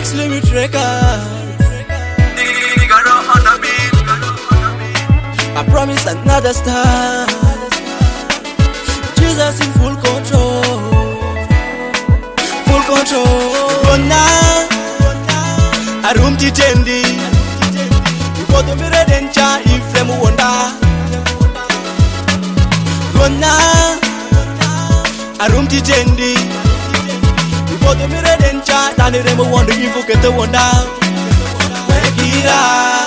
Limit record. I promise another star. Jesus in full control. Full control. Rona Arum Titendi. Because the Miredencha if them wonder. Rona Arum Titendi. Because the Miredencha and the Remo wonder if you get the wonder. Wekira.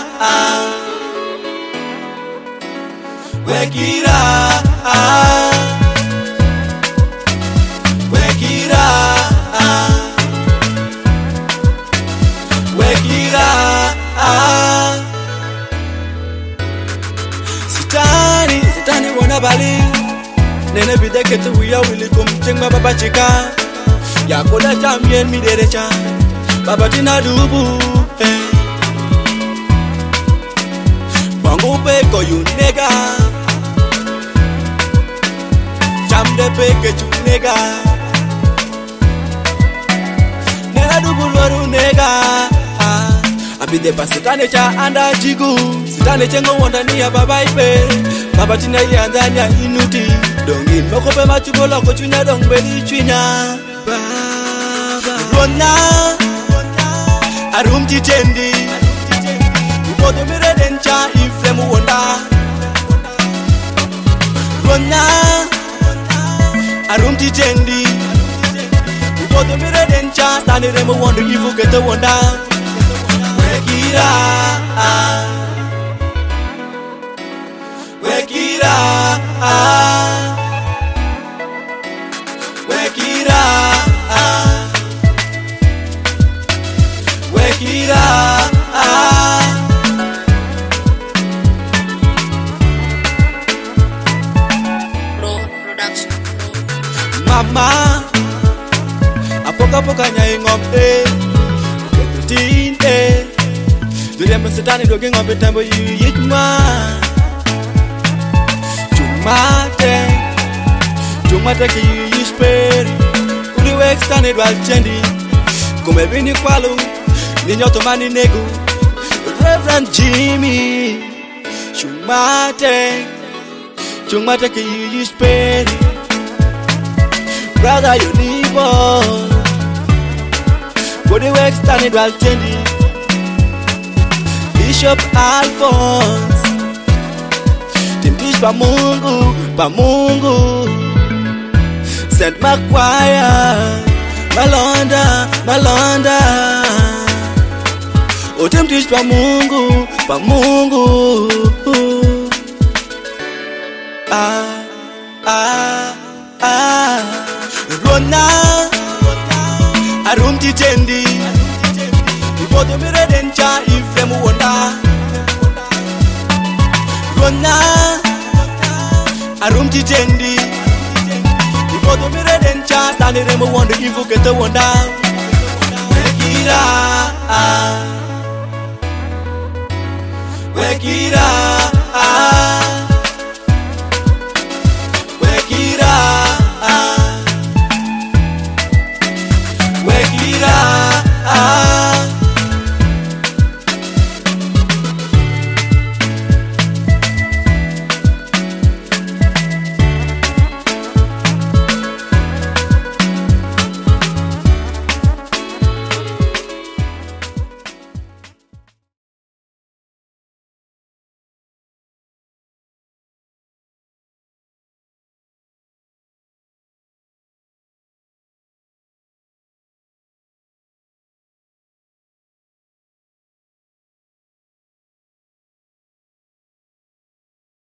Wekira, Wekira, Wekira. Sitani wana bali. Nene bideke tu wiya wili kumchenga baba chika. Ya kola chamien mi derecha. Baba tina dubu. Bangu peko you nega. Chamde peke chu nega. Nena dubulwaru nega. Abide pa sitane cha anda jigu. Sitane chengo wanda niya baba ipe. Baba tina ya andanya inuti. Dongi mokope machubo loko chunya dong beli chunya. Baba Rona Arum Titendi. Ukodo Miredencha iflemu wanda. Rona Arum Titendi. Because the Miredencha stand in Remo wonder if you get the wonder. Wekira, Wekira, Wekira, Wekira. Mama, apoka nyai ngombe, ketutinde. Dule msitani doge ngombe tembo yitma. Chumate ki yisperi. Kuli wextani dwal chendi. Kume bini kwalu, ninyoto mani negu. Reverend Jimmy. Chumate ki yisperi. Brother, you need one. Go the work standing while tending. Bishop Alphonse. Tim teach Pamungu. Saint Macquarie. Malonda. Oh, Tim teach Pamungu. Rona Arum Titendi. Because the Miredencha if them wonder. Rona Arum Titendi. Because the Miredencha stand in Remo wonder if you get the wonder. Wekira, Wekira.